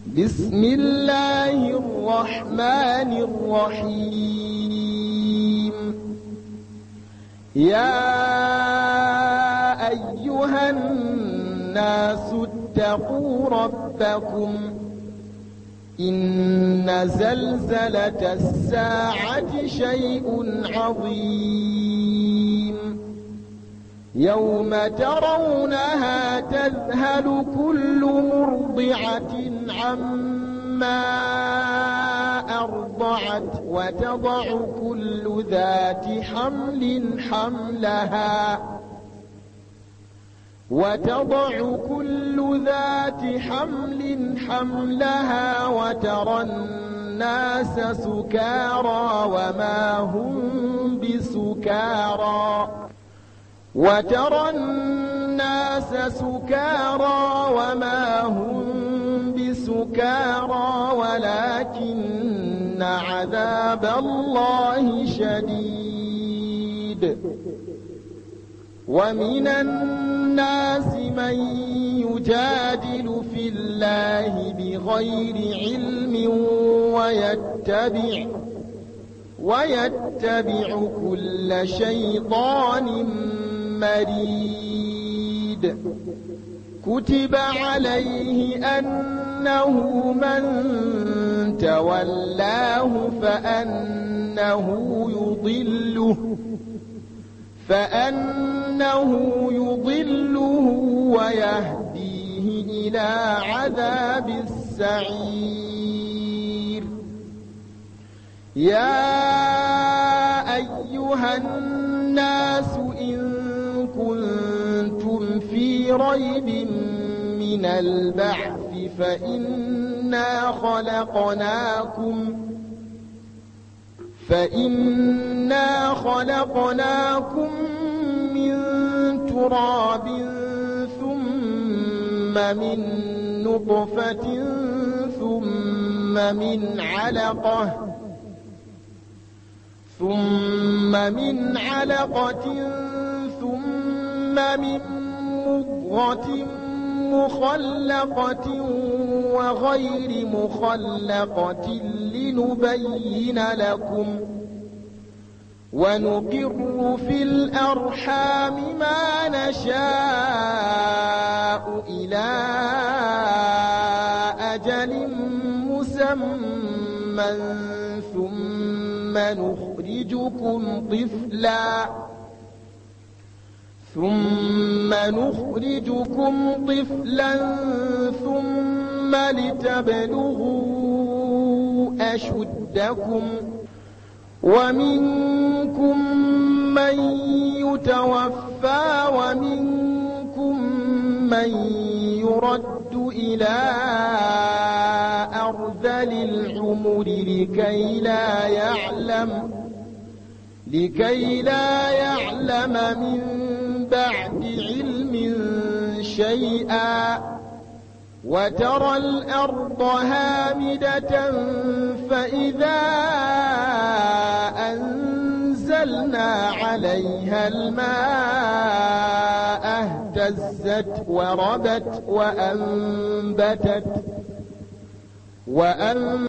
بسم الله الرحمن الرحيم. يا أيها الناس اتقوا ربكم إن زلزلة الساعة شيء عظيم يوم ترونها تذهل كل مرضعة عما أرضعت وتضع كل ذات حمل حملها وترى الناس سكارى وما هم بسكارى ولكن عذاب الله شديد. ومن الناس من يجادل في الله بغير علم ويتبع كل شيطان مريد. كتب عليه أنه من تولاه فأنه يضله ويهديه إلى عذاب السعير. يا أيها الناس إن كنتم في ريب من البعث فإنا خلقناكم من تراب ثم من نطفة ثم من علقة ثم من مضغة مخلقة وغير مخلقة لنبين لكم ونقر في الأرحام ما نشاء إلى أجل مسمى ثم نخرجكم طفلا ثم لتبلغوا أشدكم ومنكم من يتوفى ومنكم من يرد إلى أرذل العمر لكي لا يعلم من بعد علم شيئا. وترى الأرض هامدة فإذا أنزلنا عليها الماء اهتزت وربت وأنبتت